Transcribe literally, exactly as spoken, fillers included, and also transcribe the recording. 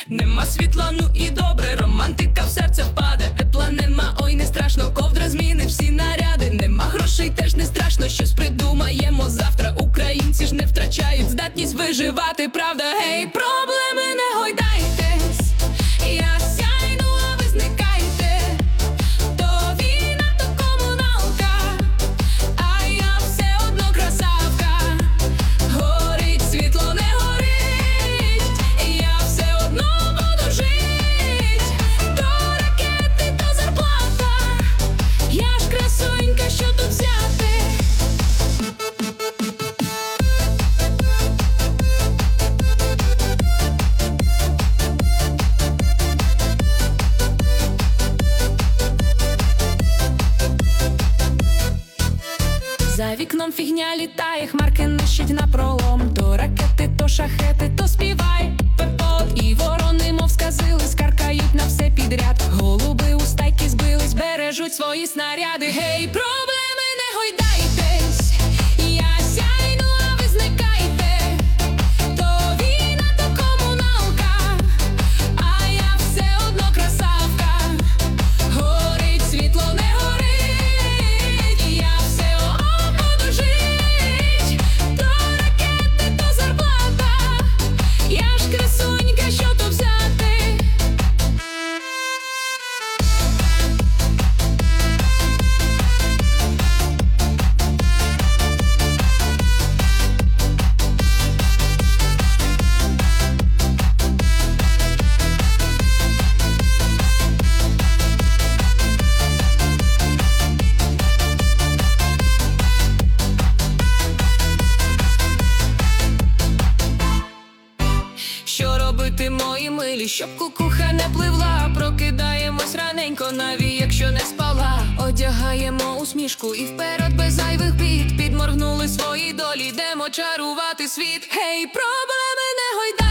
Нема світла, ну і добре, романтика в серце впаде. Тепла нема, ой, не страшно, ковдра змінить всі наряди. Нема грошей, теж не страшно, щось придумаємо завтра. Українці ж не втрачають здатність виживати, правда? Гей, проблеми не гойдайтесь, я сяйну, а ви зникайте. То війна, то комуналка, а я все одно красавка. Горить світло, не горить, я все одно буду жить. То ракети, то зарплата, я ж красунька, що тут взяти? За вікном фігня літає, хмарки нищить напролом. То ракети, то шахети, то співай пепот. І ворони, мов сказили, скаркають на все підряд. Голуби у стайки збились, бережуть свої снаряди. Гей, проблеми не гойдайтесь, я сяйну, а ви зникайте. То війна, то комуналка, а я все одно красавка. Горить світло, не горить, я все одно буду жить. То ракети, то зарплата, я ж красунька, що тут взяти? Що робити, мої милі, щоб кукуха не пливла? Прокидаємось раненько, навіть якщо не спала. Одягаємо усмішку і вперед без зайвих бід. Підморгнули свої долі, йдемо чарувати світ. Гей, проблеми не гойда.